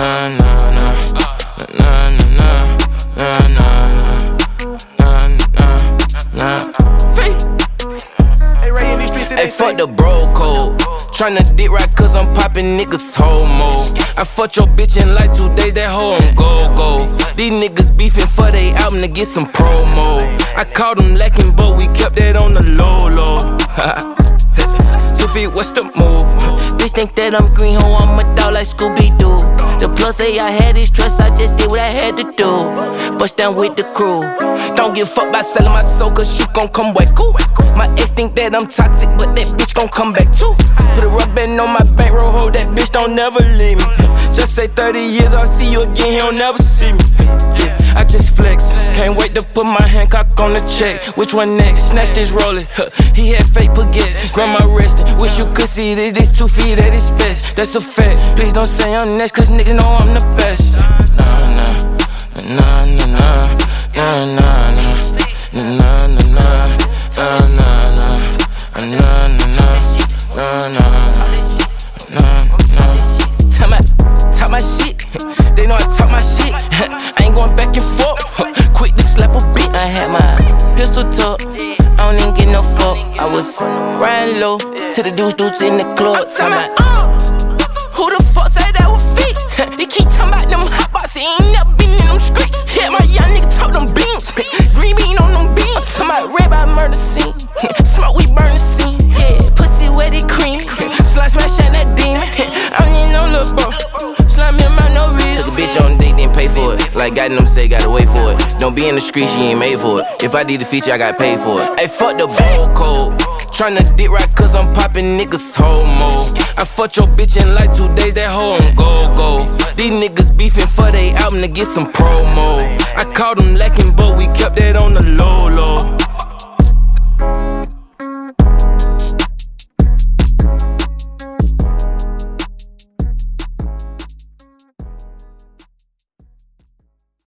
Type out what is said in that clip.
nah, nah, nah, nah, nah, nah, nah, nah, nah, nah. Hey, fuck the bro code. Tryna dick right cause I'm poppin' niggas homo. I fucked your bitch in like 2 days, that hoe on go. These niggas beefin' for they album to get some promo. I called them lacking, but we kept that on the low. 2 feet, what's the move? Bitch think that I'm green, ho, I'm a dog like Scooby-Doo. The plus say I had his trust, I just did what I had to do. Bust down with the crew. Don't give a fuck about selling my soul, cause you gon' come back cool. My ex think that I'm toxic, but that bitch gon' come back too. Put a rubber band on my bankroll, hold that bitch don't never leave me. Just say 30 years, I'll see you again, he'll never see me. Yeah, I just flex, can't wait to put my Hancock on the check. Which one next? Snatch this rollin', he had fake baguettes, grandma rested. Wish you could see this 2 feet at its best. That's a fact, please don't say I'm next, cause niggas know I'm the best. Nah, nah, nah, nah, nah, nah, nah, nah, nah, nah, nah. Nah, nah, nah, nah, nah, nah, nah, nah. Talk my shit. They know I talk my shit. I ain't going back and forth. Quick to slap a bitch. I had my pistol tuck. I don't even get no fuck. I was riding low to the dudes in the club. Talk my who the fuck say that was feet? They keep talking about them hot boxes. Ain't never been in them streets. Yeah, my young nigga talk them beams. Green bean on them beams. I'm talking about red by murder scene. Smoke, we burn the scene. Yeah, pussy wet, it cream. Slime smash at that demon. I don't need no little bro. Slime in my no real. Took a bitch on a date, didn't pay for it. Like got them say, gotta wait for it. Don't be in the streets, you ain't made for it. If I did the feature, I got paid for it. Hey, fuck the bro code. Tryna dick right cause I'm poppin' niggas homo. I fucked your bitch in like 2 days, that hoe on go. These niggas beefin' for they album to get some promo. I called them lacking, but we kept that on the low.